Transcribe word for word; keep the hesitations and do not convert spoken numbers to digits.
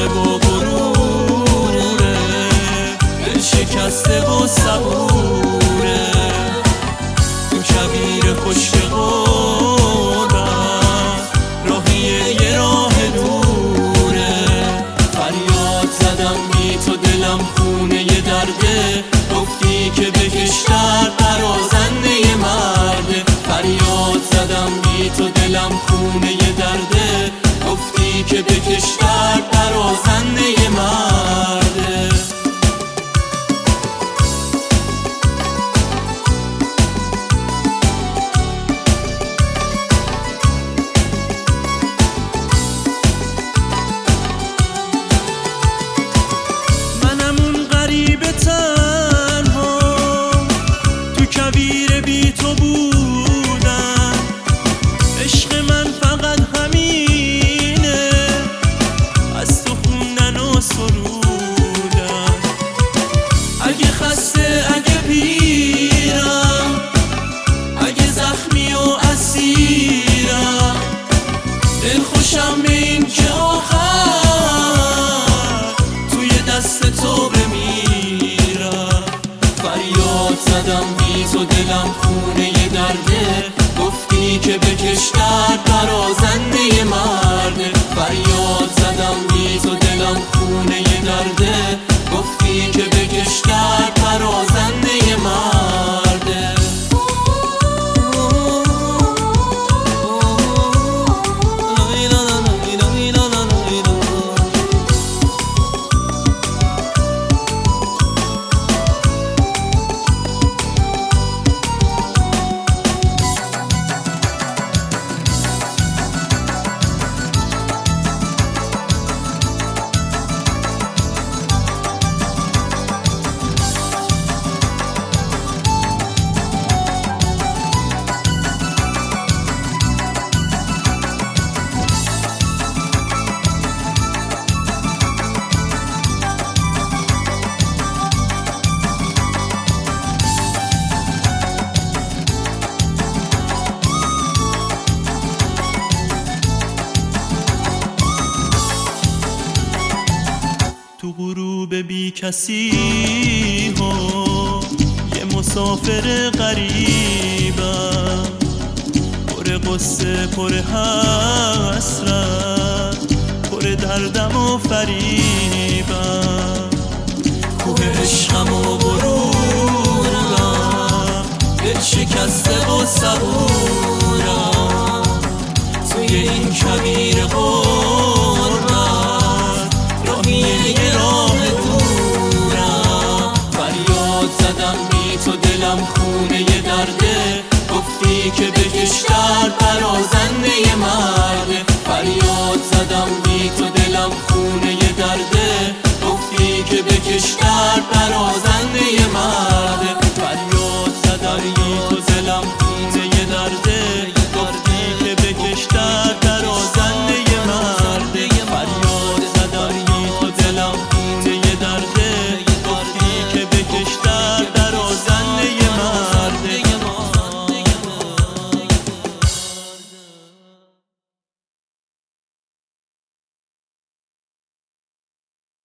عشق و غروره، دل شکسته و صبوره، تو کویر خشک غربت راهیه یه راه دوره. فریاد زدم بی تو دلم خونه یه درده، گفتی که بکش درد برازنده مرده. فریاد زدم بی تو دلم خونه یه درده، گفتی که بکش درد برازنده مرده. منم اون غریب تنها تو کویر بی تو بودم، عشق من فقط همینه، از تو خوندن و سرودم. اگه خسته اگه پیرم، اگه زخمی و اسیرم، دل خوشم به این که آخر توی دست تو بمیرم. فریاد زدم بی تو دلم خونه یه درده، گفتی که بکش درد برازنده مرده. فریاد زدم بی تو دلم خونه یه درده، گفتی که بکش درد برازنده مرده. تو غروب بی کسی ها یه مسافر غریبم، پر قصه پر حسرت پر دردم و فریبم. کوه عشقم و غرورم، دل شکسته و صبورم، توی این کویر غربت راهیه یه راه دورم. فریاد زدم بی تو دلم خونه یه درده، گفتی که بکش درد برازنده مرده. فریاد زدم بی تو دلم خونه یه درده، گفتی که بکش درد برازنده